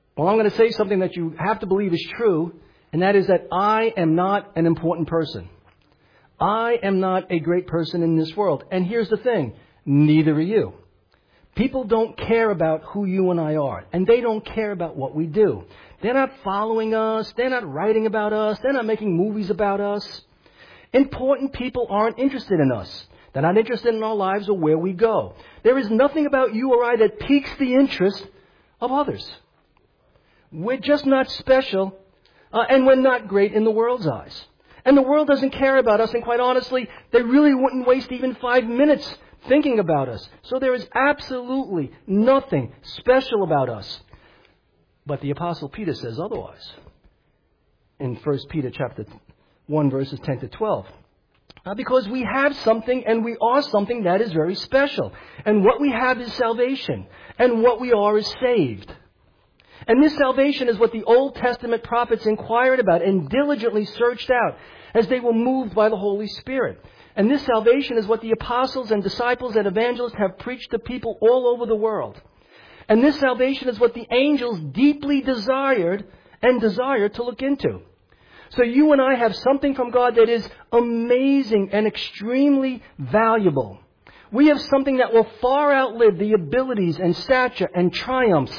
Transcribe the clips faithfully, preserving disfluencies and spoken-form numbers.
Well, I'm going to say something that you have to believe is true, and that is that I am not an important person. I am not a great person in this world. And here's the thing, neither are you. People don't care about who you and I are, and they don't care about what we do. They're not following us. They're not writing about us. They're not making movies about us. Important people aren't interested in us. They're not interested in our lives or where we go. There is nothing about you or I that piques the interest of others. We're just not special, uh, and we're not great in the world's eyes. And the world doesn't care about us, and quite honestly, they really wouldn't waste even five minutes thinking about us. So there is absolutely nothing special about us. But the Apostle Peter says otherwise. In First Peter chapter one, verses ten to twelve. Uh, because we have something, and we are something that is very special. And what we have is salvation. And what we are is saved. And this salvation is what the Old Testament prophets inquired about and diligently searched out as they were moved by the Holy Spirit. And this salvation is what the apostles and disciples and evangelists have preached to people all over the world. And this salvation is what the angels deeply desired and desire to look into. So you and I have something from God that is amazing and extremely valuable. We have something that will far outlive the abilities and stature and triumphs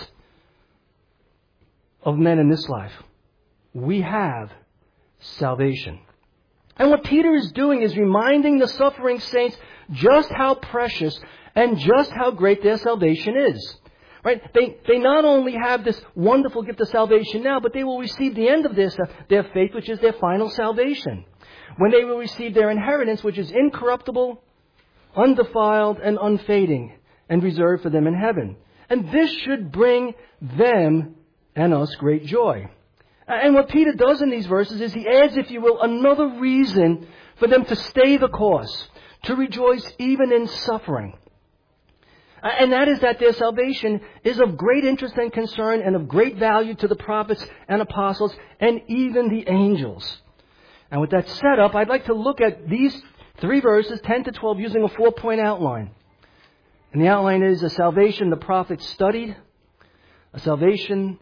of men in this life. We have salvation. And what Peter is doing is reminding the suffering saints just how precious and just how great their salvation is. Right? They, they not only have this wonderful gift of salvation now, but they will receive the end of this, uh, their faith, which is their final salvation. When they will receive their inheritance, which is incorruptible, undefiled, and unfading, and reserved for them in heaven. And this should bring them and us great joy. And what Peter does in these verses is he adds, if you will, another reason for them to stay the course, to rejoice even in suffering. And that is that their salvation is of great interest and concern and of great value to the prophets and apostles and even the angels. And with that set up, I'd like to look at these three verses, ten to twelve, using a four-point outline. And the outline is a salvation the prophets studied, a salvation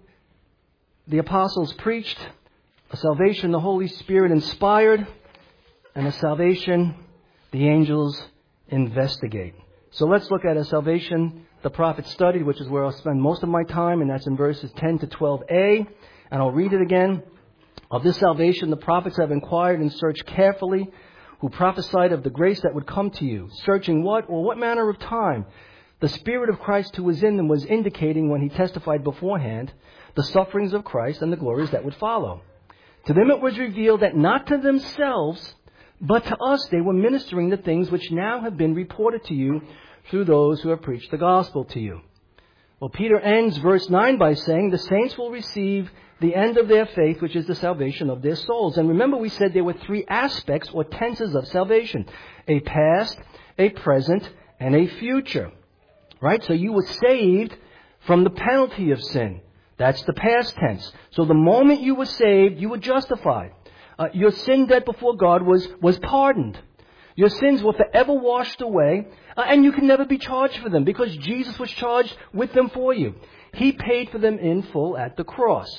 the apostles preached, a salvation the Holy Spirit inspired, and a salvation the angels investigate. So let's look at a salvation the prophets studied, which is where I'll spend most of my time, and that's in verses ten to twelve a. And I'll read it again. Of this salvation the prophets have inquired and searched carefully, who prophesied of the grace that would come to you, searching what or what manner of time the Spirit of Christ who was in them was indicating when he testified beforehand the sufferings of Christ and the glories that would follow. To them it was revealed that not to themselves, but to us they were ministering the things which now have been reported to you through those who have preached the gospel to you. Well, Peter ends verse nine by saying the saints will receive the end of their faith, which is the salvation of their souls. And remember, we said there were three aspects or tenses of salvation: a past, a present, and a future. Right? So you were saved from the penalty of sin. That's the past tense. So the moment you were saved, you were justified. Uh, your sin debt before God was, was pardoned. Your sins were forever washed away, uh, and you can never be charged for them because Jesus was charged with them for you. He paid for them in full at the cross.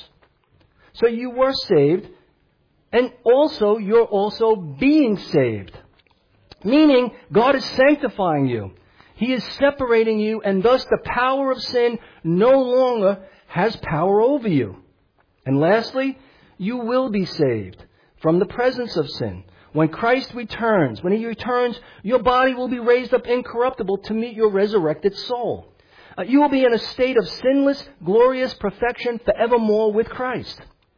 So you were saved, and also you're also being saved. Meaning, God is sanctifying you. He is separating you, and thus the power of sin no longer has power over you. And lastly, you will be saved from the presence of sin. When Christ returns, when He returns, your body will be raised up incorruptible to meet your resurrected soul. Uh, you will be in a state of sinless, glorious perfection forevermore with Christ.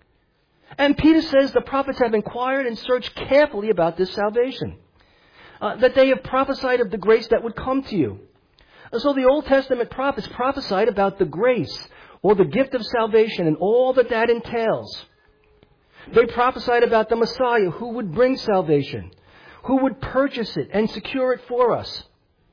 And Peter says the prophets have inquired and searched carefully about this salvation. Uh, that they have prophesied of the grace that would come to you. Uh, so the Old Testament prophets prophesied about the grace or the gift of salvation and all that that entails. They prophesied about the Messiah who would bring salvation, who would purchase it and secure it for us.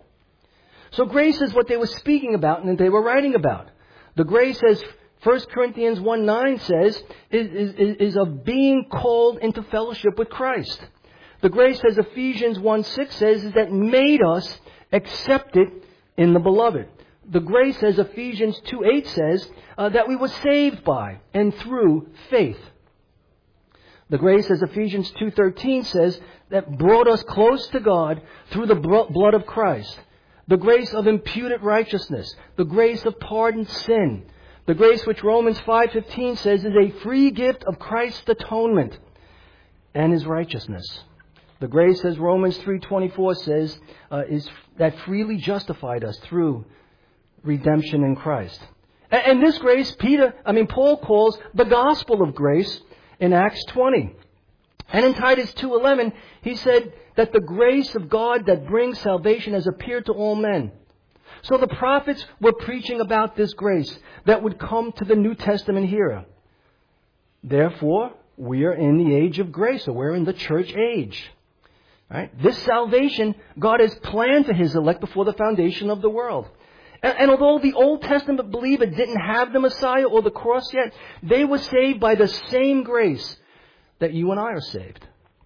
So grace is what they were speaking about and they were writing about. The grace, as First Corinthians one nine says, is, is, is of being called into fellowship with Christ. The grace, as Ephesians one six says, is that made us accepted in the beloved. the grace, as Ephesians two eight says, uh, that we were saved by and through faith. The grace, as Ephesians two thirteen says, that brought us close to God through the blood of Christ. The grace of imputed righteousness. The grace of pardoned sin. The grace which Romans five fifteen says is a free gift of Christ's atonement and His righteousness. The grace, as Romans three twenty-four says, uh, is that freely justified us through redemption in Christ. And, and this grace, Peter, I mean, Paul calls the gospel of grace in Acts twenty. And in Titus two eleven, he said that the grace of God that brings salvation has appeared to all men. So the prophets were preaching about this grace that would come to the New Testament era. Therefore, we are in the age of grace, or we're in the church age. Right? This salvation God has planned for His elect before the foundation of the world. And, and although the Old Testament believer didn't have the Messiah or the cross yet, they were saved by the same grace that you and I are saved.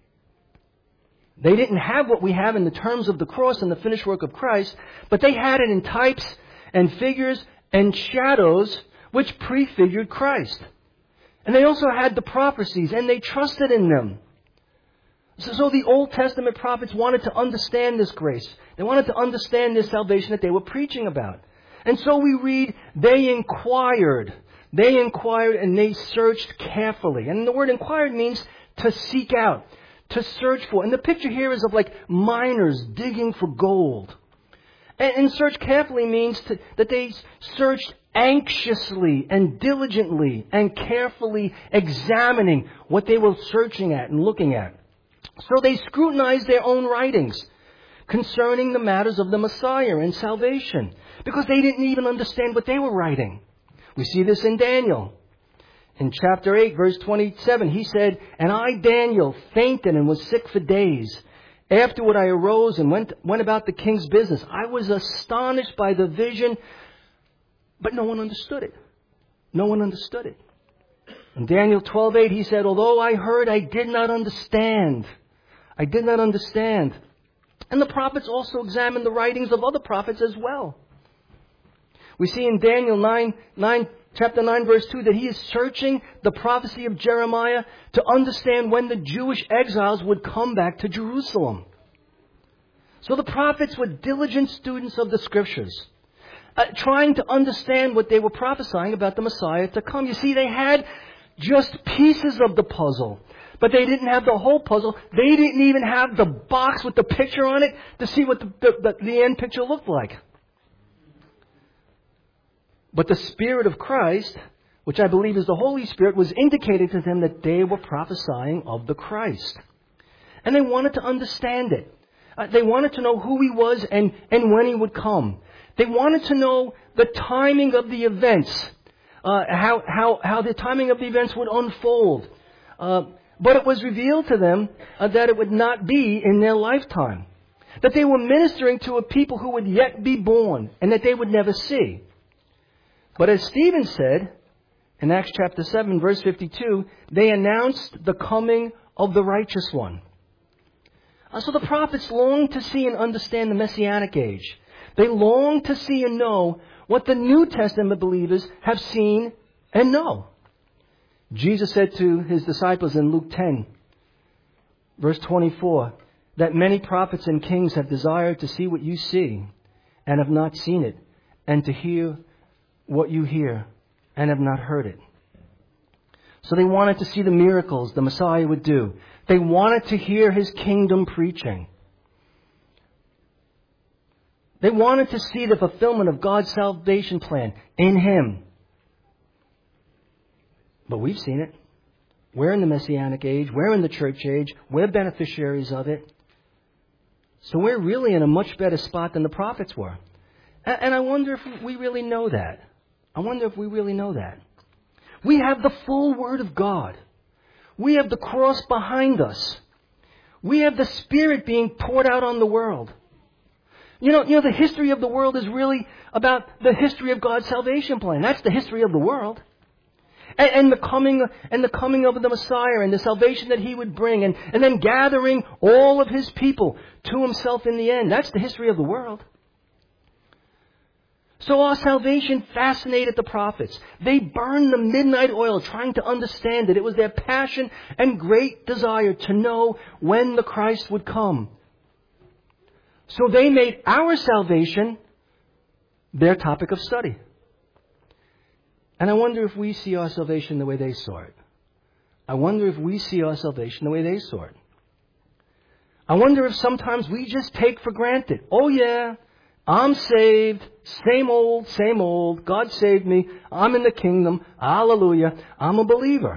They didn't have what we have in the terms of the cross and the finished work of Christ, but they had it in types and figures and shadows which prefigured Christ. And they also had the prophecies, and they trusted in them. So, so the Old Testament prophets wanted to understand this grace. They wanted to understand this salvation that they were preaching about. And so we read, they inquired. They inquired and they searched carefully. And the word inquired means to seek out, to search for. And the picture here is of like miners digging for gold. And, and search carefully means to, that they searched anxiously and diligently and carefully examining what they were searching at and looking at. So they scrutinized their own writings concerning the matters of the Messiah and salvation, because they didn't even understand what they were writing. We see this in Daniel. In chapter eight, verse twenty-seven, he said, "And I, Daniel, fainted and was sick for days. Afterward I arose and went, went about the king's business. I was astonished by the vision, but no one understood it." No one understood it. In Daniel twelve eight, he said, "Although I heard, I did not understand." I did not understand. And the prophets also examined the writings of other prophets as well. We see in Daniel nine, nine, chapter nine, verse two, that he is searching the prophecy of Jeremiah to understand when the Jewish exiles would come back to Jerusalem. So the prophets were diligent students of the Scriptures, uh, trying to understand what they were prophesying about the Messiah to come. You see, they had just pieces of the puzzle, but they didn't have the whole puzzle. They didn't even have the box with the picture on it to see what the, the, the end picture looked like. But the Spirit of Christ, which I believe is the Holy Spirit, was indicating to them that they were prophesying of the Christ. And they wanted to understand it. Uh, they wanted to know who He was and, and when He would come. They wanted to know the timing of the events, uh, how, how, how the timing of the events would unfold. Uh, but it was revealed to them uh, that it would not be in their lifetime. That they were ministering to a people who would yet be born and that they would never see. But as Stephen said in Acts chapter seven, verse fifty-two, they announced the coming of the righteous one. Uh, so the prophets longed to see and understand the Messianic age. They longed to see and know what the New Testament believers have seen and know. Jesus said to His disciples in Luke ten, verse twenty-four, that many prophets and kings have desired to see what you see and have not seen it, and to hear what you hear and have not heard it. So they wanted to see the miracles the Messiah would do. They wanted to hear His kingdom preaching. They wanted to see the fulfillment of God's salvation plan in Him. But we've seen it. We're in the Messianic age. We're in the church age. We're beneficiaries of it. So we're really in a much better spot than the prophets were. And I wonder if we really know that. I wonder if we really know that. We have the full Word of God. We have the cross behind us. We have the Spirit being poured out on the world. You know, you know, the history of the world is really about the history of God's salvation plan. That's the history of the world. And, and the coming and the coming of the Messiah and the salvation that He would bring, and, and then gathering all of His people to Himself in the end. That's the history of the world. So our salvation fascinated the prophets. They burned the midnight oil trying to understand it. It was their passion and great desire to know when the Christ would come. So they made our salvation their topic of study. And I wonder if we see our salvation the way they saw it. I wonder if we see our salvation the way they saw it. I wonder if sometimes we just take for granted, oh yeah, I'm saved, same old, same old, God saved me, I'm in the kingdom, hallelujah, I'm a believer.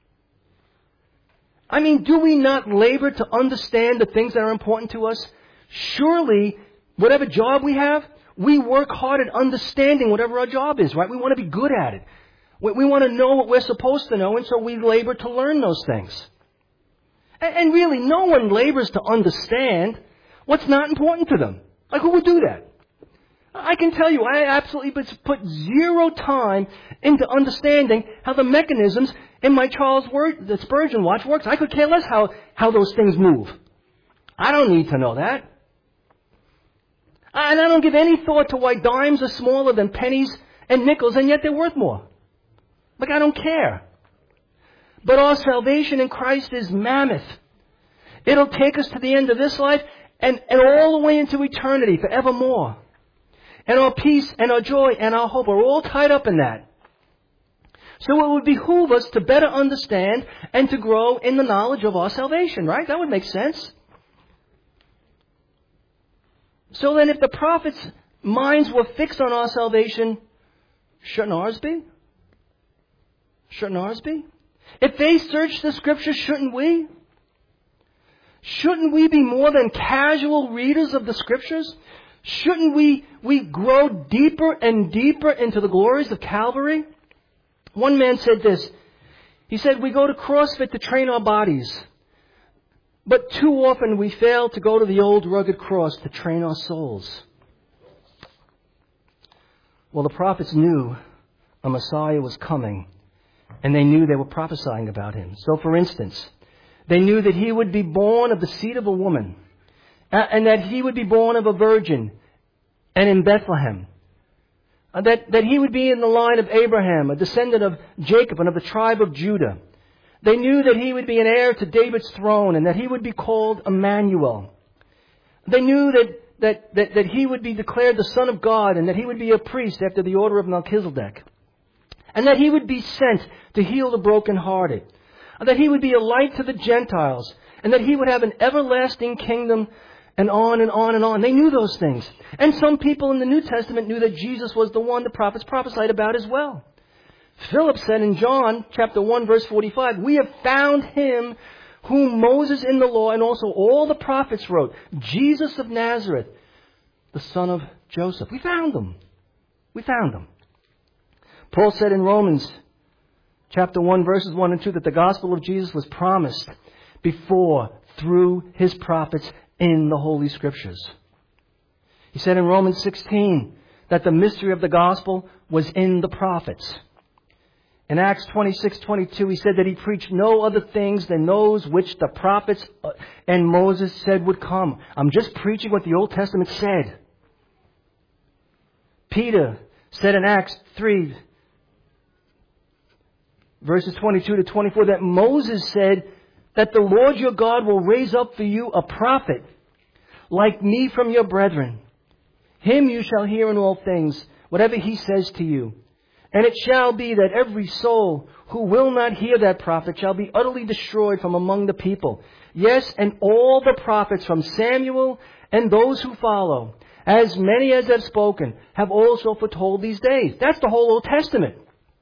I mean, do we not labor to understand the things that are important to us? Surely, whatever job we have, we work hard at understanding whatever our job is, right? We want to be good at it. We, we want to know what we're supposed to know, and so we labor to learn those things. And, and really, no one labors to understand what's not important to them. Like, who would do that? I can tell you, I absolutely put zero time into understanding how the mechanisms in my Charles Spurgeon watch works. I could care less how, how those things move. I don't need to know that. And I don't give any thought to why dimes are smaller than pennies and nickels, and yet they're worth more. Like, I don't care. But our salvation in Christ is mammoth. It'll take us to the end of this life and, and all the way into eternity forevermore. And our peace and our joy and our hope are all tied up in that. So it would behoove us to better understand and to grow in the knowledge of our salvation, right? That would make sense. So then if the prophets' minds were fixed on our salvation, shouldn't ours be? Shouldn't ours be? If they searched the Scriptures, shouldn't we? Shouldn't we be more than casual readers of the Scriptures? Shouldn't we, we grow deeper and deeper into the glories of Calvary? One man said this. He said, we go to CrossFit to train our bodies. But too often we fail to go to the old rugged cross to train our souls. Well, the prophets knew a Messiah was coming, and they knew they were prophesying about him. So, for instance, they knew that he would be born of the seed of a woman, and that he would be born of a virgin, and in Bethlehem. That, that he would be in the line of Abraham, a descendant of Jacob and of the tribe of Judah. They knew that he would be an heir to David's throne and that he would be called Emmanuel. They knew that, that, that, that he would be declared the Son of God and that he would be a priest after the order of Melchizedek. And that he would be sent to heal the brokenhearted. And that he would be a light to the Gentiles. And that he would have an everlasting kingdom, and on and on and on. They knew those things. And some people in the New Testament knew that Jesus was the one the prophets prophesied about as well. Philip said in John chapter one verse forty-five, we have found him whom Moses in the law and also all the prophets wrote, Jesus of Nazareth, the son of Joseph. We found him. We found him. Paul said in Romans chapter one verses one and two that the gospel of Jesus was promised before through his prophets in the Holy Scriptures. He said in Romans sixteen that the mystery of the gospel was in the prophets. In Acts twenty-six twenty-two, he said that he preached no other things than those which the prophets and Moses said would come. I'm just preaching what the Old Testament said. Peter said in Acts three, verses twenty-two to twenty-four, that Moses said that the Lord your God will raise up for you a prophet like me from your brethren. Him you shall hear in all things, whatever he says to you. And it shall be that every soul who will not hear that prophet shall be utterly destroyed from among the people. Yes, and all the prophets from Samuel and those who follow, as many as have spoken, have also foretold these days. That's the whole Old Testament.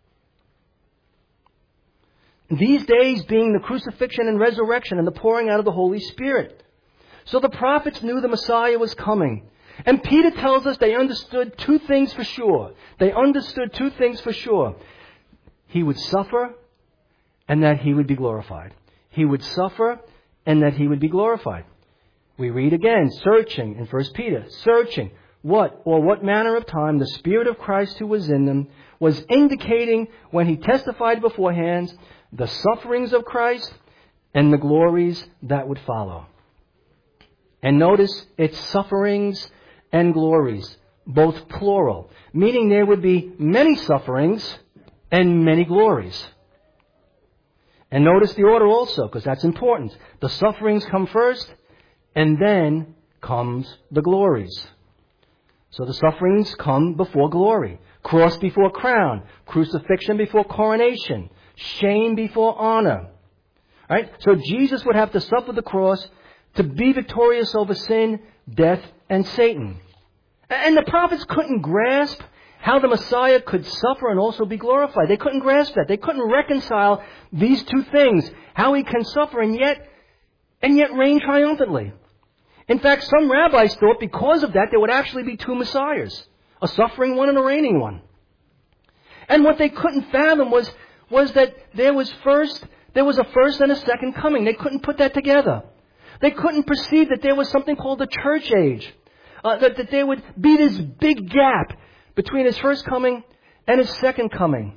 These days being the crucifixion and resurrection and the pouring out of the Holy Spirit. So the prophets knew the Messiah was coming. And Peter tells us they understood two things for sure. They understood two things for sure. He would suffer and that he would be glorified. He would suffer and that he would be glorified. We read again, searching in First Peter, searching what or what manner of time the Spirit of Christ who was in them was indicating when he testified beforehand the sufferings of Christ and the glories that would follow. And notice it's sufferings and glories. both plural, meaning there would be many sufferings and many glories. And notice the order also, because that's important. The sufferings come first, and then comes the glories. So the sufferings come before glory. Cross before crown. Crucifixion before coronation. Shame before honor. Right? So Jesus would have to suffer the cross to be victorious over sin, death, and Satan. And the prophets couldn't grasp how the Messiah could suffer and also be glorified. They couldn't grasp that. They couldn't reconcile these two things. How he can suffer and yet, and yet reign triumphantly. In fact, some rabbis thought because of that there would actually be two Messiahs. A suffering one and a reigning one. And what they couldn't fathom was, was that there was first, there was a first and a second coming. They couldn't put that together. They couldn't perceive that there was something called the church age. Uh, that, that there would be this big gap between his first coming and his second coming.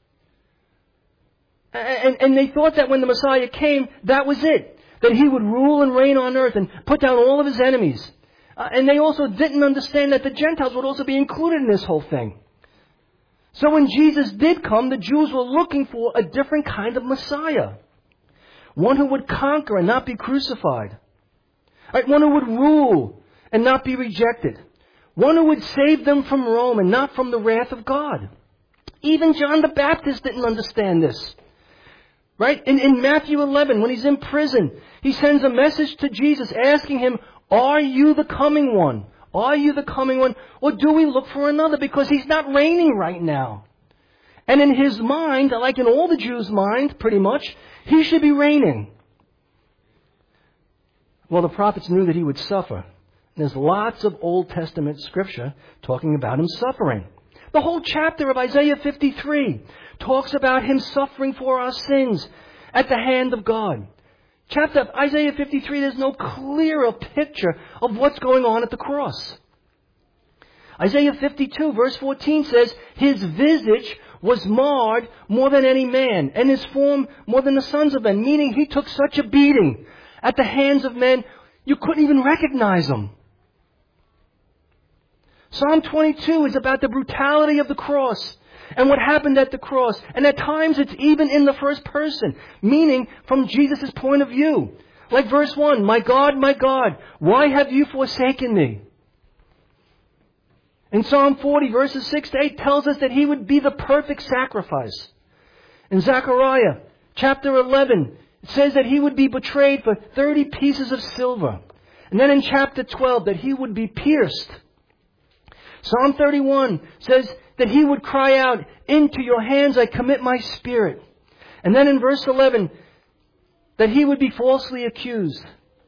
And, and they thought that when the Messiah came, that was it. That he would rule and reign on earth and put down all of his enemies. Uh, and they also didn't understand that the Gentiles would also be included in this whole thing. So when Jesus did come, the Jews were looking for a different kind of Messiah. One who would conquer and not be crucified. Right? One who would rule and not be rejected. One who would save them from Rome and not from the wrath of God. Even John the Baptist didn't understand this. Right? In, in Matthew eleven, when he's in prison, he sends a message to Jesus asking him, are you the coming one? Are you the coming one? Or do we look for another? Because he's not reigning right now. And in his mind, like in all the Jews' mind, pretty much, he should be reigning. Well, the prophets knew that he would suffer. There's lots of Old Testament scripture talking about him suffering. The whole chapter of Isaiah fifty-three talks about him suffering for our sins at the hand of God. Chapter of Isaiah fifty-three, there's no clearer picture of what's going on at the cross. Isaiah fifty-two, verse fourteen says, his visage was marred more than any man, and his form more than the sons of men. Meaning he took such a beating at the hands of men, you couldn't even recognize him. Psalm twenty-two is about the brutality of the cross and what happened at the cross. And at times it's even in the first person, meaning from Jesus' point of view. Like verse one, my God, my God, why have you forsaken me? In Psalm forty, verses six to eight tells us that he would be the perfect sacrifice. In Zechariah chapter eleven, it says that he would be betrayed for thirty pieces of silver. And then in chapter twelve, that he would be pierced. Psalm thirty-one says that he would cry out, into your hands I commit my spirit. And then in verse eleven, that he would be falsely accused.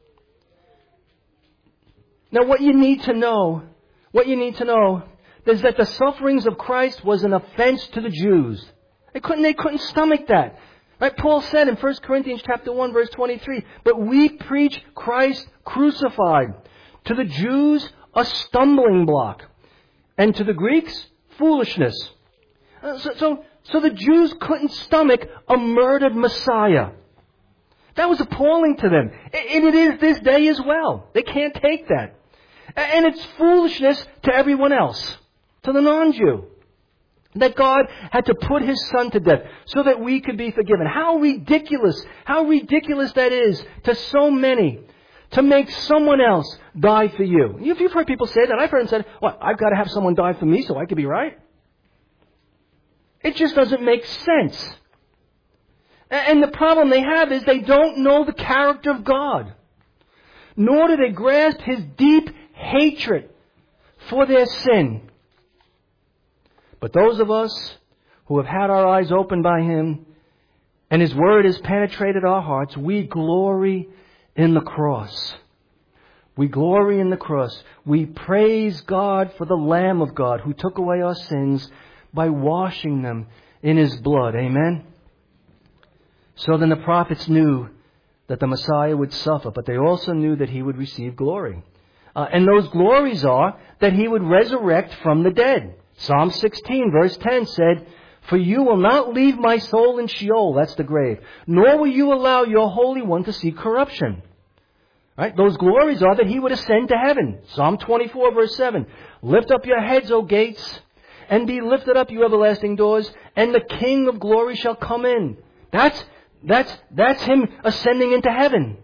Now what you need to know, what you need to know is that the sufferings of Christ was an offense to the Jews. They couldn't, they couldn't stomach that. Right? Paul said in First Corinthians chapter one, verse twenty-three, but we preach Christ crucified. To the Jews, a stumbling block. And to the Greeks, foolishness. Uh, so, so, so the Jews couldn't stomach a murdered Messiah. That was appalling to them. And it is this day as well. They can't take that. And it's foolishness to everyone else, to the non-Jew. That God had to put His Son to death so that we could be forgiven. How ridiculous, how ridiculous that is to so many. To make someone else die for you. If you've heard people say that, I've heard them say, well, I've got to have someone die for me so I could be right. It just doesn't make sense. And the problem they have is they don't know the character of God. Nor do they grasp His deep hatred for their sin. But those of us who have had our eyes opened by Him and His Word has penetrated our hearts, we glory in the cross. We glory in the cross. We praise God for the Lamb of God who took away our sins by washing them in His blood. Amen? So then the prophets knew that the Messiah would suffer, but they also knew that He would receive glory. Uh, and those glories are that He would resurrect from the dead. Psalm sixteen verse ten said, for you will not leave my soul in Sheol, that's the grave, nor will you allow your Holy One to see corruption. Right? Those glories are that He would ascend to heaven. Psalm twenty-four, verse seven. Lift up your heads, O gates, and be lifted up, you everlasting doors, and the King of glory shall come in. That's, that's, that's Him ascending into heaven.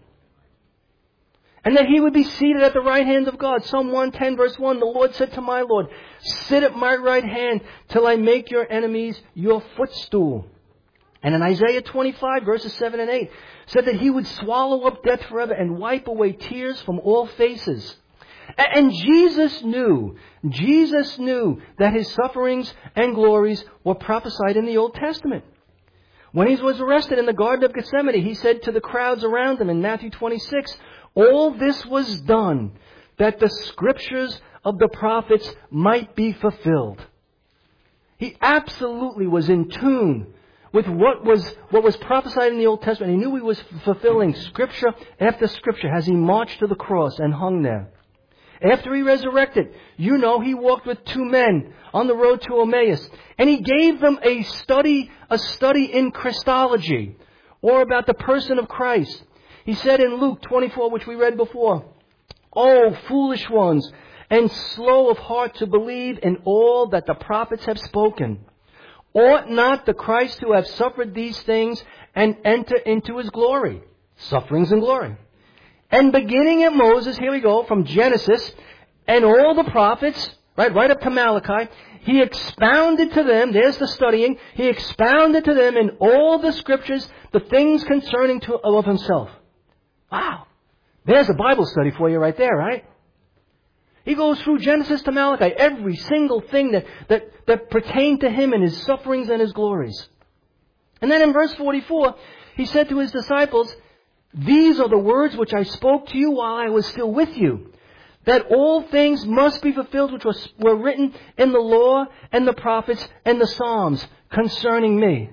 And that He would be seated at the right hand of God. Psalm one ten, verse one, the Lord said to my Lord, sit at my right hand till I make your enemies your footstool. And in Isaiah twenty-five, verses seven and eight, said that He would swallow up death forever and wipe away tears from all faces. And Jesus knew, Jesus knew that His sufferings and glories were prophesied in the Old Testament. When He was arrested in the Garden of Gethsemane, He said to the crowds around Him in Matthew twenty-six, all this was done that the scriptures of the prophets might be fulfilled. He absolutely was in tune with what was what was prophesied in the Old Testament. He knew He was fulfilling scripture after scripture as He marched to the cross and hung there. After He resurrected, you know, He walked with two men on the road to Emmaus, and He gave them a study, a study in Christology, or about the person of Christ. He said in Luke twenty-four, which we read before, "O foolish ones, and slow of heart to believe in all that the prophets have spoken. Ought not the Christ to have suffered these things and enter into His glory?" Sufferings and glory. And beginning at Moses, here we go, from Genesis, and all the prophets, right, right up to Malachi, He expounded to them, there's the studying, He expounded to them in all the scriptures the things concerning to, of Himself. Wow. There's a Bible study for you right there, right? He goes through Genesis to Malachi, every single thing that, that, that pertained to Him and His sufferings and His glories. And then in verse forty-four, He said to His disciples, these are the words which I spoke to you while I was still with you, that all things must be fulfilled which was, were written in the law and the prophets and the Psalms concerning me.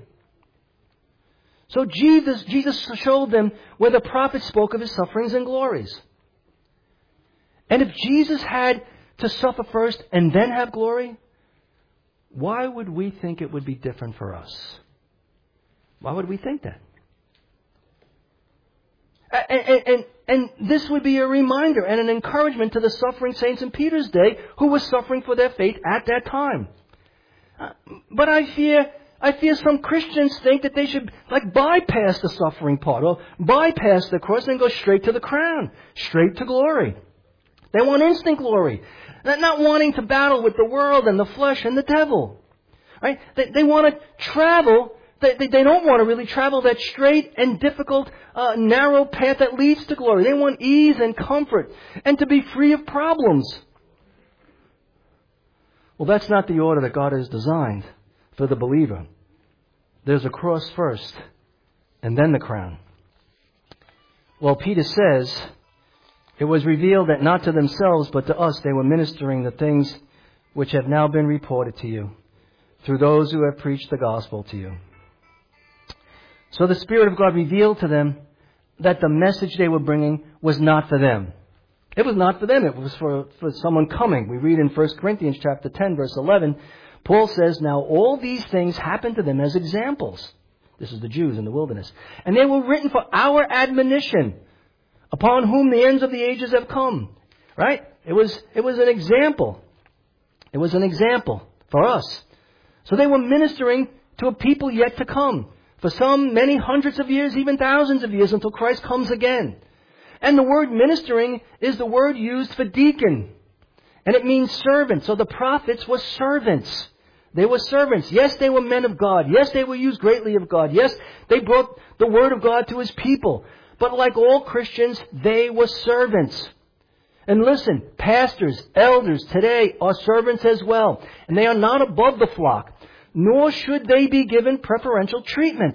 So Jesus, Jesus showed them where the prophets spoke of His sufferings and glories. And if Jesus had to suffer first and then have glory, why would we think it would be different for us? Why would we think that? And, and, and, and this would be a reminder and an encouragement to the suffering saints in Peter's day who were suffering for their faith at that time. Uh, but I fear, I fear some Christians think that they should like bypass the suffering part or bypass the cross and go straight to the crown, straight to glory. They want instant glory, not wanting to battle with the world and the flesh and the devil. Right? They, they want to travel. They, they, they don't want to really travel that straight and difficult, uh, narrow path that leads to glory. They want ease and comfort and to be free of problems. Well, that's not the order that God has designed for the believer. There's a cross first and then the crown. Well, Peter says, it was revealed that not to themselves but to us they were ministering the things which have now been reported to you through those who have preached the gospel to you. So the Spirit of God revealed to them that the message they were bringing was not for them. It was not for them. It was for, for someone coming. We read in First Corinthians chapter ten, verse eleven, Paul says, now all these things happened to them as examples. This is the Jews in the wilderness. And they were written for our admonition, upon whom the ends of the ages have come. Right? It was, it was an example. It was an example for us. So they were ministering to a people yet to come. For some, many hundreds of years, even thousands of years, until Christ comes again. And the word ministering is the word used for deacon. And it means servant. So the prophets were servants. They were servants. Yes, they were men of God. Yes, they were used greatly of God. Yes, they brought the word of God to His people. But like all Christians, they were servants. And listen, pastors, elders today are servants as well. And they are not above the flock. Nor should they be given preferential treatment.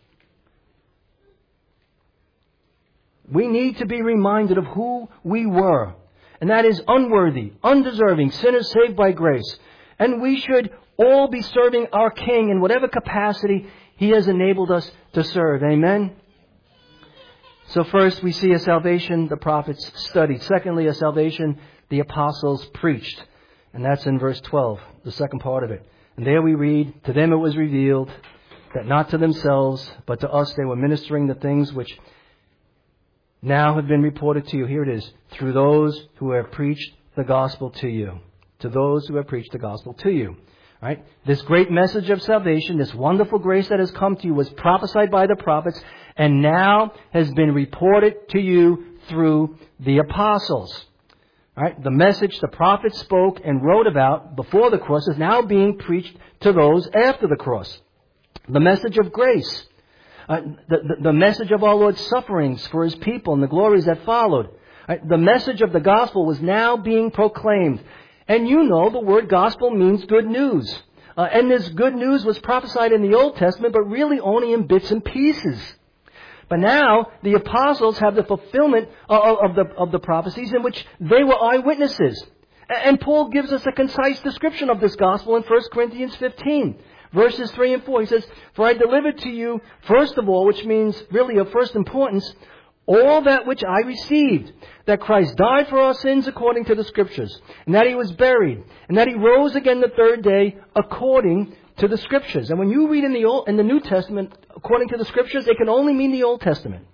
We need to be reminded of who we were. And that is unworthy, undeserving, sinners saved by grace. And we should all be serving our King in whatever capacity He has enabled us to serve. Amen? So first we see a salvation the prophets studied. Secondly, a salvation the apostles preached. And that's in verse twelve, the second part of it. And there we read, to them it was revealed that not to themselves, but to us they were ministering the things which now have been reported to you. Here it is. Through those who have preached the gospel to you. To those who have preached the gospel to you. Right? This great message of salvation, this wonderful grace that has come to you was prophesied by the prophets and now has been reported to you through the apostles. Right? The message the prophets spoke and wrote about before the cross is now being preached to those after the cross. The message of grace. Uh, the, the, the message of our Lord's sufferings for His people and the glories that followed. Right? The message of the gospel was now being proclaimed. And you know the word gospel means good news. Uh, and this good news was prophesied in the Old Testament, but really only in bits and pieces. But now the apostles have the fulfillment of, of, the, of the prophecies in which they were eyewitnesses. And Paul gives us a concise description of this gospel in First Corinthians fifteen. Verses three and four, he says, "For I delivered to you, first of all," which means really of first importance, "all that which I received, that Christ died for our sins according to the Scriptures, and that He was buried, and that He rose again the third day according to the Scriptures." And when you read in the Old, in the New Testament, according to the Scriptures, it can only mean the Old Testament.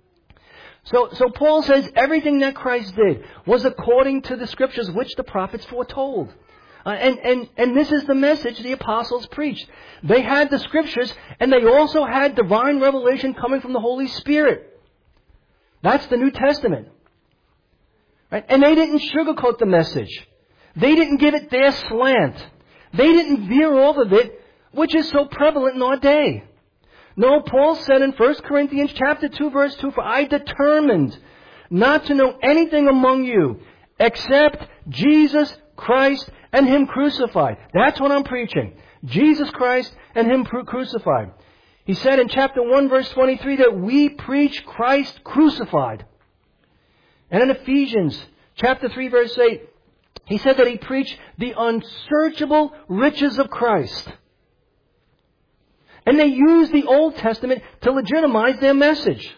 So, so Paul says everything that Christ did was according to the Scriptures which the prophets foretold. Uh, and, and, and this is the message the apostles preached. They had the Scriptures, and they also had divine revelation coming from the Holy Spirit. That's the New Testament. Right? And they didn't sugarcoat the message. They didn't give it their slant. They didn't veer off of it, which is so prevalent in our day. No, Paul said in First Corinthians chapter two, verse two, "For I determined not to know anything among you except Jesus Christ and Him crucified." That's what I'm preaching. Jesus Christ and Him crucified. He said in chapter one, verse twenty-three, that we preach Christ crucified. And in Ephesians chapter three, verse eight, he said that he preached the unsearchable riches of Christ. And they used the Old Testament to legitimize their message.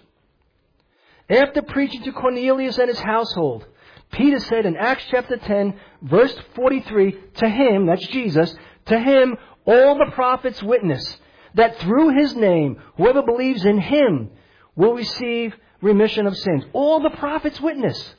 After preaching to Cornelius and his household, Peter said in Acts chapter ten, verse forty-three, to him, that's Jesus, to him all the prophets witness that through His name, whoever believes in Him will receive remission of sins. All the prophets witness.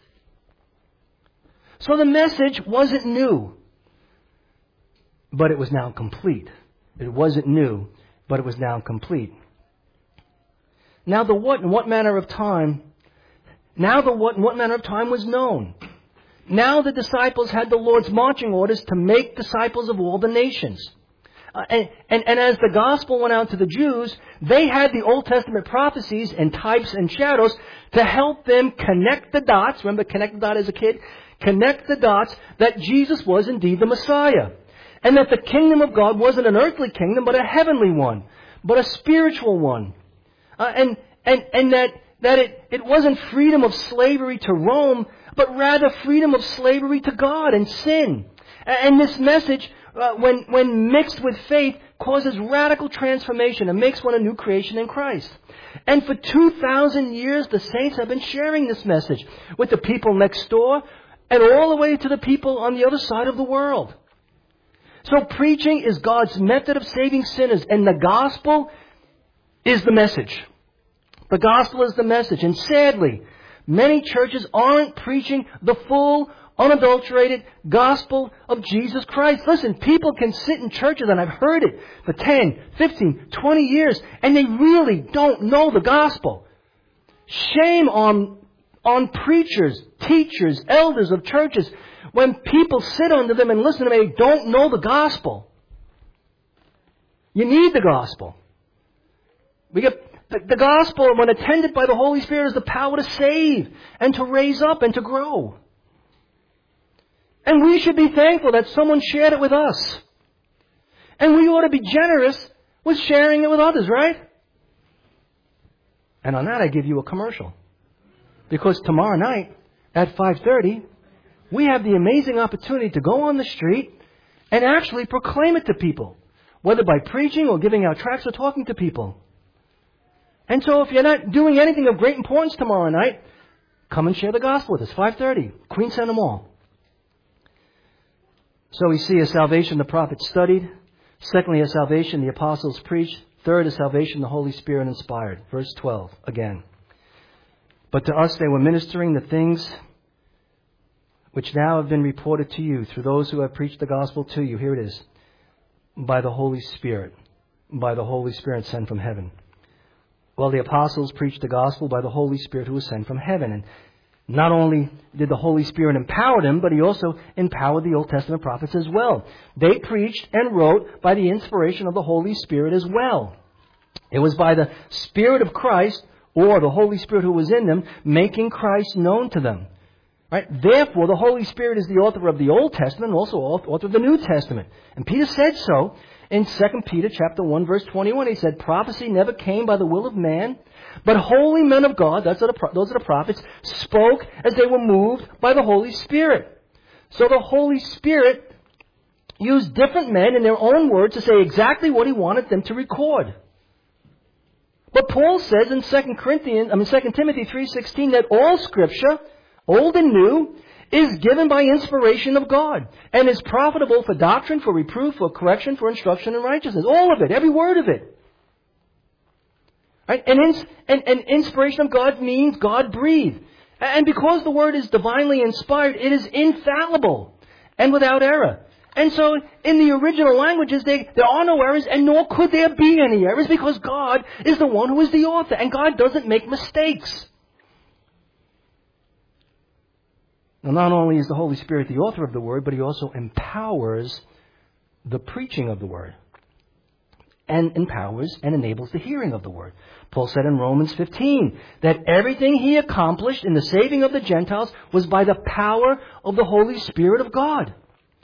So the message wasn't new, but it was now complete. It wasn't new, but it was now complete. Now the what and what manner of time, now the what and what manner of time was known. Now the disciples had the Lord's marching orders to make disciples of all the nations. Uh, and, and, and as the gospel went out to the Jews, they had the Old Testament prophecies and types and shadows to help them connect the dots. Remember, connect the dot as a kid? Connect the dots that Jesus was indeed the Messiah. And that the kingdom of God wasn't an earthly kingdom, but a heavenly one. But a spiritual one. Uh, and, and, and that, that it, it wasn't freedom of slavery to Rome, but rather freedom of slavery to God and sin. And this message, uh, when, when mixed with faith, causes radical transformation and makes one a new creation in Christ. And for two thousand years, the saints have been sharing this message with the people next door and all the way to the people on the other side of the world. So preaching is God's method of saving sinners, and the gospel is the message. The gospel is the message. And sadly, many churches aren't preaching the full, unadulterated gospel of Jesus Christ. Listen, people can sit in churches, and I've heard it for ten, fifteen, twenty years, and they really don't know the gospel. Shame on, on preachers, teachers, elders of churches when people sit under them and listen to them and they don't know the gospel. You need the gospel. We get the, the gospel, when attended by the Holy Spirit, is the power to save and to raise up and to grow. And we should be thankful that someone shared it with us. And we ought to be generous with sharing it with others, right? And on that I give you a commercial. Because tomorrow night at five thirty, we have the amazing opportunity to go on the street and actually proclaim it to people. Whether by preaching or giving out tracts or talking to people. And so if you're not doing anything of great importance tomorrow night, come and share the gospel with us. five thirty, Queen Center Mall. So we see a salvation the prophets studied. Secondly, a salvation the apostles preached. Third, a salvation the Holy Spirit inspired. Verse twelve again. But to us they were ministering the things which now have been reported to you through those who have preached the gospel to you. Here it is. By the Holy Spirit. By the Holy Spirit sent from heaven. Well, the apostles preached the gospel by the Holy Spirit who was sent from heaven. And not only did the Holy Spirit empower them, but He also empowered the Old Testament prophets as well. They preached and wrote by the inspiration of the Holy Spirit as well. It was by the Spirit of Christ, or the Holy Spirit who was in them, making Christ known to them. Right? Therefore, the Holy Spirit is the author of the Old Testament and also author of the New Testament. And Peter said so in Second Peter chapter one, verse twenty-one. He said, prophecy never came by the will of man, but holy men of God, that's what the, those are the prophets, spoke as they were moved by the Holy Spirit. So the Holy Spirit used different men in their own words to say exactly what He wanted them to record. But Paul says in Second Corinthians, I mean Second Timothy three sixteen that all Scripture, old and new, is given by inspiration of God and is profitable for doctrine, for reproof, for correction, for instruction in righteousness. All of it, every word of it. Right? And, ins- and, and inspiration of God means God breathed. And because the Word is divinely inspired, it is infallible and without error. And so in the original languages, they, there are no errors, and nor could there be any errors, because God is the one who is the author, and God doesn't make mistakes. Now, not only is the Holy Spirit the author of the Word, but He also empowers the preaching of the Word. And empowers and enables the hearing of the Word. Paul said in Romans fifteen that everything He accomplished in the saving of the Gentiles was by the power of the Holy Spirit of God.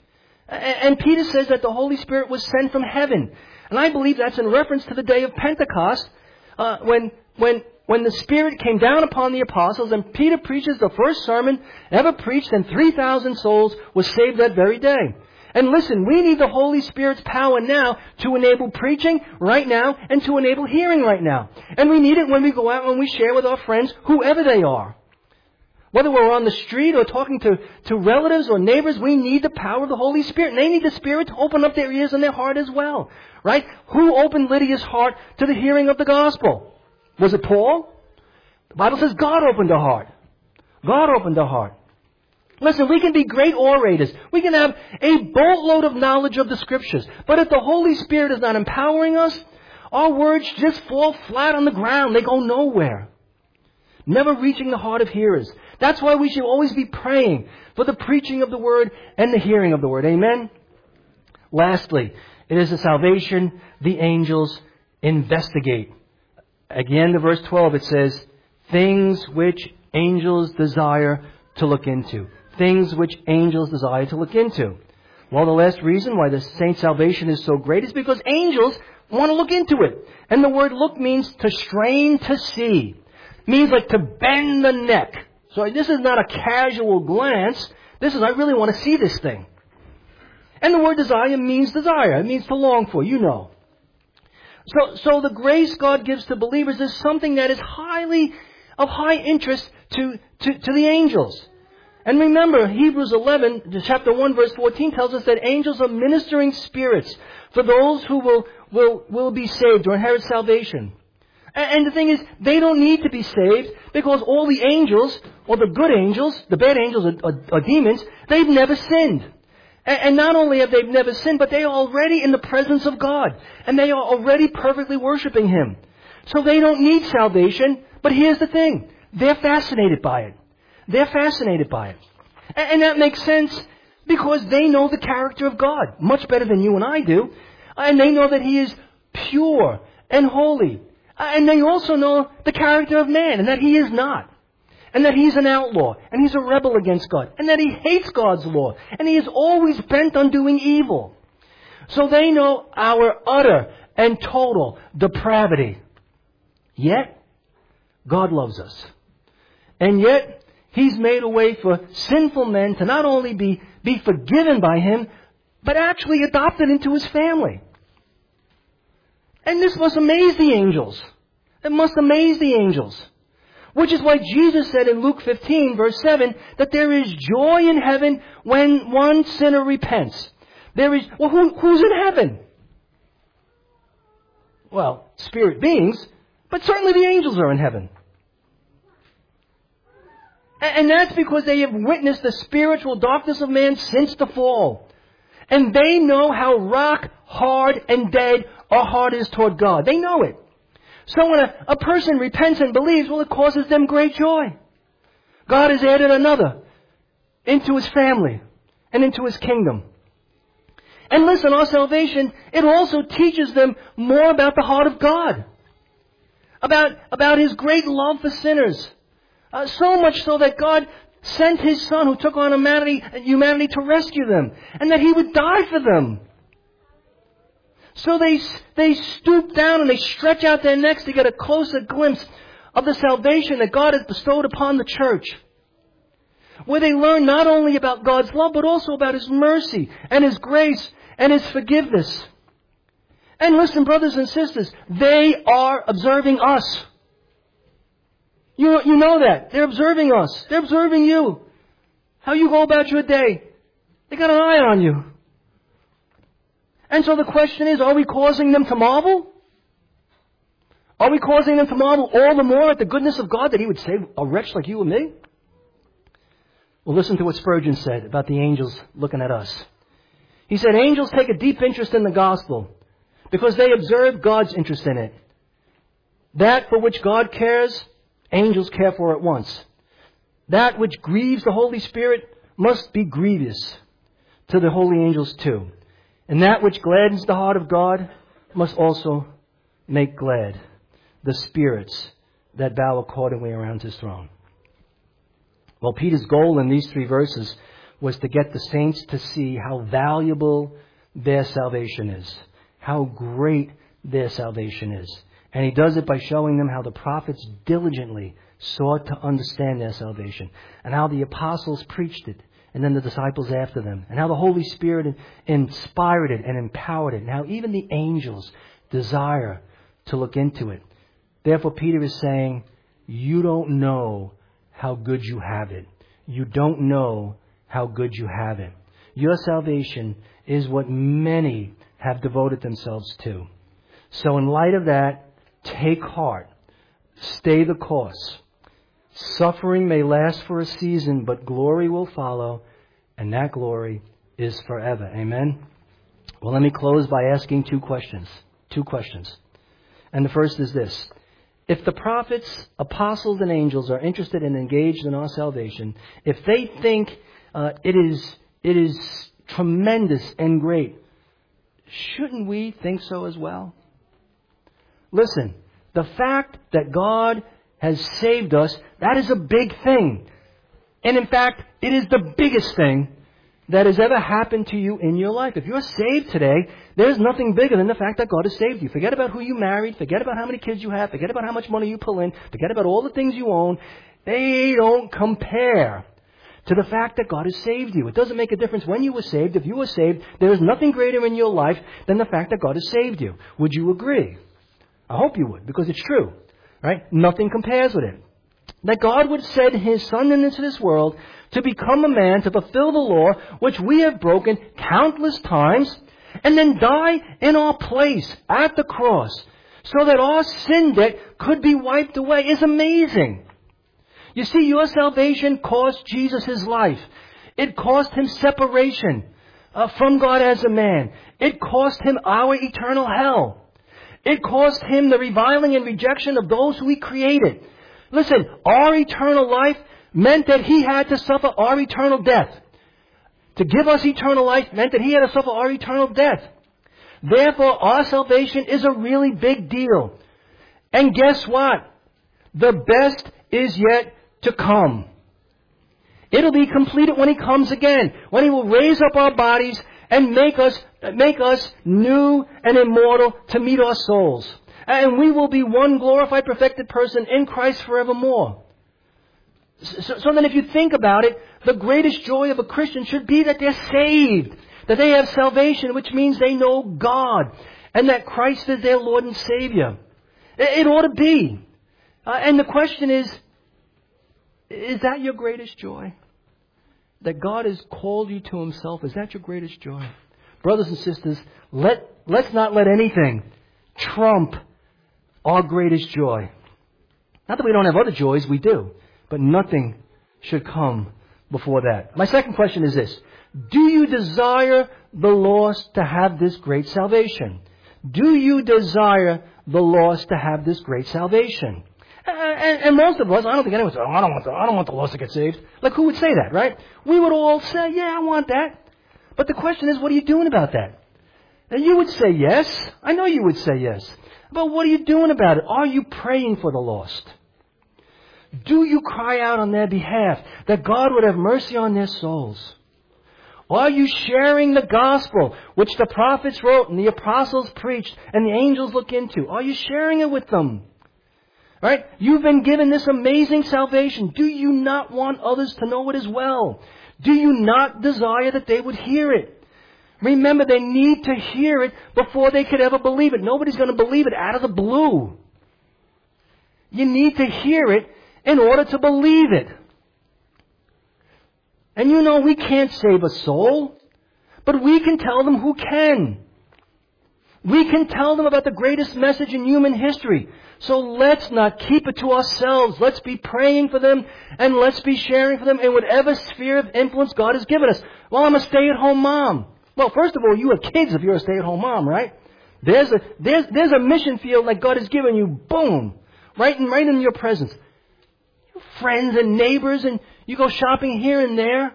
And Peter says that the Holy Spirit was sent from heaven. And I believe that's in reference to the day of Pentecost, uh, when, when, when the Spirit came down upon the apostles, and Peter preaches the first sermon ever preached, and three thousand souls were saved that very day. And listen, we need the Holy Spirit's power now to enable preaching right now and to enable hearing right now. And we need it when we go out and we share with our friends, whoever they are. Whether we're on the street or talking to, to relatives or neighbors, we need the power of the Holy Spirit. And they need the Spirit to open up their ears and their heart as well. Right? Who opened Lydia's heart to the hearing of the gospel? Was it Paul? The Bible says God opened her heart. God opened her heart. Listen, we can be great orators. We can have a boatload of knowledge of the Scriptures. But if the Holy Spirit is not empowering us, our words just fall flat on the ground. They go nowhere. Never reaching the heart of hearers. That's why we should always be praying for the preaching of the Word and the hearing of the Word. Amen? Lastly, it is the salvation the angels investigate. Again, to verse twelve, it says, things which angels desire to look into. Things which angels desire to look into. Well, the last reason why the saint's salvation is so great is because angels want to look into it. And the word look means to strain to see. It means like to bend the neck. So this is not a casual glance. This is, I really want to see this thing. And the word desire means desire. It means to long for, you know. So, so the grace God gives to believers is something that is highly, of high interest to, to, to the angels. And remember, Hebrews eleven, chapter one, verse fourteen tells us that angels are ministering spirits for those who will, will, will be saved or inherit salvation. And, and the thing is, they don't need to be saved because all the angels, or the good angels, the bad angels or, or, or demons, they've never sinned. And, and not only have they never sinned, but they are already in the presence of God. And they are already perfectly worshiping Him. So they don't need salvation. But here's the thing. They're fascinated by it. They're fascinated by it. And, and that makes sense because they know the character of God much better than you and I do. And they know that He is pure and holy. And they also know the character of man and that he is not. And that he's an outlaw. And he's a rebel against God. And that he hates God's law. And he is always bent on doing evil. So they know our utter and total depravity. Yet, God loves us. And yet, He's made a way for sinful men to not only be, be forgiven by Him, but actually adopted into His family. And this must amaze the angels. It must amaze the angels. Which is why Jesus said in Luke fifteen, verse seven, that there is joy in heaven when one sinner repents. There is, well, who, who's in heaven? Well, spirit beings, but certainly the angels are in heaven. And that's because they have witnessed the spiritual darkness of man since the fall. And they know how rock hard and dead our heart is toward God. They know it. So when a, a person repents and believes, well, it causes them great joy. God has added another into His family and into His kingdom. And listen, our salvation, it also teaches them more about the heart of God. About, about His great love for sinners. Uh, so much so that God sent His Son who took on humanity, humanity to rescue them. And that He would die for them. So they, they stoop down and they stretch out their necks to get a closer glimpse of the salvation that God has bestowed upon the church. Where they learn not only about God's love, but also about His mercy and His grace and His forgiveness. And listen, brothers and sisters, they are observing us. You, you know that. They're observing us. They're observing you. How you go about your day. They got an eye on you. And so the question is, are we causing them to marvel? Are we causing them to marvel all the more at the goodness of God that He would save a wretch like you and me? Well, listen to what Spurgeon said about the angels looking at us. He said, angels take a deep interest in the gospel because they observe God's interest in it. That for which God cares, angels care for at once. That which grieves the Holy Spirit must be grievous to the holy angels too. And that which gladdens the heart of God must also make glad the spirits that bow accordingly around His throne. Well, Peter's goal in these three verses was to get the saints to see how valuable their salvation is, how great their salvation is. And he does it by showing them how the prophets diligently sought to understand their salvation, and how the apostles preached it, and then the disciples after them, and how the Holy Spirit inspired it and empowered it, and how even the angels desire to look into it. Therefore, Peter is saying, you don't know how good you have it. You don't know how good you have it. Your salvation is what many have devoted themselves to. So in light of that, take heart. Stay the course. Suffering may last for a season, but glory will follow, and that glory is forever. Amen? Well, let me close by asking two questions. Two questions. And the first is this. If the prophets, apostles, and angels are interested and engaged in our salvation, if they think uh, it is it is tremendous and great, shouldn't we think so as well? Listen, the fact that God has saved us, that is a big thing. And in fact, it is the biggest thing that has ever happened to you in your life. If you're saved today, there's nothing bigger than the fact that God has saved you. Forget about who you married. Forget about how many kids you have. Forget about how much money you pull in. Forget about all the things you own. They don't compare to the fact that God has saved you. It doesn't make a difference when you were saved. If you were saved, there is nothing greater in your life than the fact that God has saved you. Would you agree? I hope you would, because it's true. Right? Nothing compares with it. That God would send His Son into this world to become a man, to fulfill the law, which we have broken countless times, and then die in our place at the cross, so that our sin debt could be wiped away, is amazing. You see, your salvation cost Jesus His life. It cost Him separation uh, from God as a man. It cost Him our eternal hell. It cost Him the reviling and rejection of those who He created. Listen, our eternal life meant that He had to suffer our eternal death. To give us eternal life meant that He had to suffer our eternal death. Therefore, our salvation is a really big deal. And guess what? The best is yet to come. It'll be completed when He comes again, when He will raise up our bodies and make us make us new and immortal to meet our souls. And we will be one glorified, perfected person in Christ forevermore. So, so then if you think about it, the greatest joy of a Christian should be that they're saved, that they have salvation, which means they know God, and that Christ is their Lord and Savior. It, it ought to be. Uh, and the question is, is that your greatest joy? That God has called you to Himself, is that your greatest joy? Brothers and sisters, let, let's not let anything trump our greatest joy. Not that we don't have other joys, we do. But nothing should come before that. My second question is this. Do you desire the lost to have this great salvation? Do you desire the lost to have this great salvation? And, and most of us, I don't think anyone says, oh, I don't want the, I don't want the lost to get saved. Like, who would say that, right? We would all say, yeah, I want that. But the question is, what are you doing about that? And you would say yes. I know you would say yes. But what are you doing about it? Are you praying for the lost? Do you cry out on their behalf that God would have mercy on their souls? Are you sharing the gospel which the prophets wrote and the apostles preached and the angels look into? Are you sharing it with them? Right? You've been given this amazing salvation. Do you not want others to know it as well? Do you not desire that they would hear it? Remember, they need to hear it before they could ever believe it. Nobody's going to believe it out of the blue. You need to hear it in order to believe it. And you know, we can't save a soul, but we can tell them who can. We can tell them about the greatest message in human history. So let's not keep it to ourselves. Let's be praying for them, and let's be sharing for them in whatever sphere of influence God has given us. Well, I'm a stay-at-home mom. Well, first of all, you have kids if you're a stay-at-home mom, right? There's a, there's, there's a mission field like God has given you. Boom! Right in, right in your presence. Your friends and neighbors, and you go shopping here and there.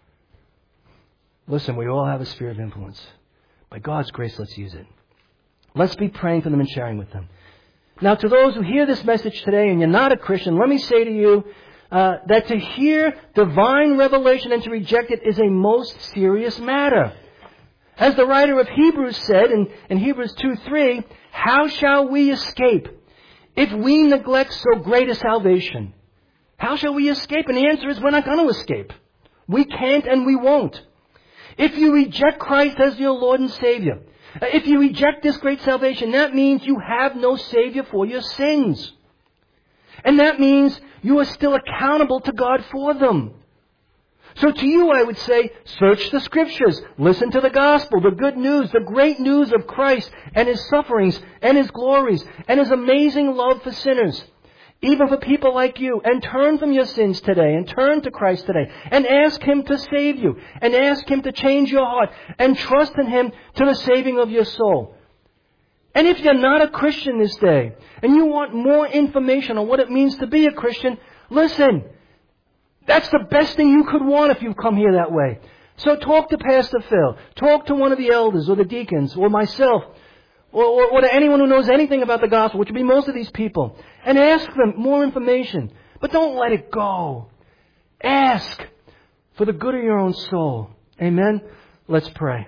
Listen, we all have a sphere of influence. By God's grace, let's use it. Let's be praying for them and sharing with them. Now, to those who hear this message today and you're not a Christian, let me say to you uh, that to hear divine revelation and to reject it is a most serious matter. As the writer of Hebrews said in, in Hebrews two three, how shall we escape if we neglect so great a salvation? How shall we escape? And the answer is we're not going to escape. We can't and we won't. If you reject Christ as your Lord and Savior, if you reject this great salvation, that means you have no Savior for your sins. And that means you are still accountable to God for them. So to you I would say, search the Scriptures, listen to the gospel, the good news, the great news of Christ and His sufferings and His glories and His amazing love for sinners. Even for people like you, and turn from your sins today, and turn to Christ today, and ask Him to save you, and ask Him to change your heart, and trust in Him to the saving of your soul. And if you're not a Christian this day, and you want more information on what it means to be a Christian, listen, that's the best thing you could want if you've come here that way. So talk to Pastor Phil, talk to one of the elders, or the deacons, or myself, Or, or, or to anyone who knows anything about the gospel, which would be most of these people, and ask them more information. But don't let it go. Ask for the good of your own soul. Amen? Let's pray.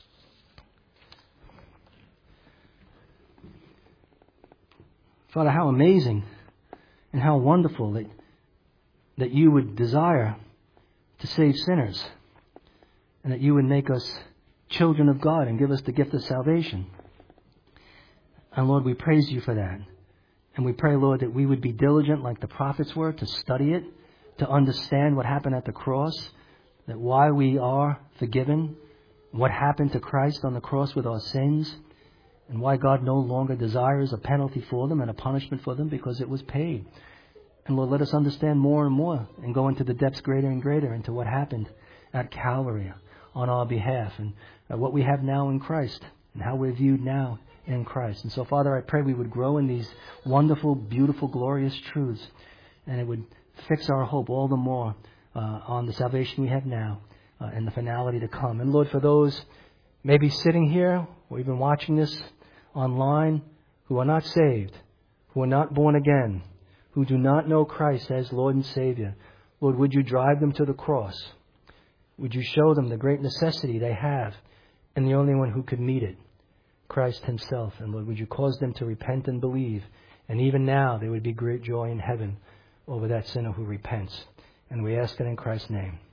Father, how amazing and how wonderful that, that you would desire to save sinners, and that you would make us children of God and give us the gift of salvation. And Lord, we praise you for that. And we pray, Lord, that we would be diligent like the prophets were to study it, to understand what happened at the cross, that why we are forgiven, what happened to Christ on the cross with our sins, and why God no longer desires a penalty for them and a punishment for them because it was paid. And Lord, let us understand more and more and go into the depths greater and greater into what happened at Calvary on our behalf and what we have now in Christ and how we're viewed now in Christ. And so, Father, I pray we would grow in these wonderful, beautiful, glorious truths, and it would fix our hope all the more uh, on the salvation we have now uh, and the finality to come. And Lord, for those maybe sitting here or even watching this online who are not saved, who are not born again, who do not know Christ as Lord and Savior, Lord, would you drive them to the cross? Would you show them the great necessity they have and the only one who could meet it, Christ Himself? And Lord, would you cause them to repent and believe? And even now there would be great joy in heaven over that sinner who repents. And we ask it in Christ's name.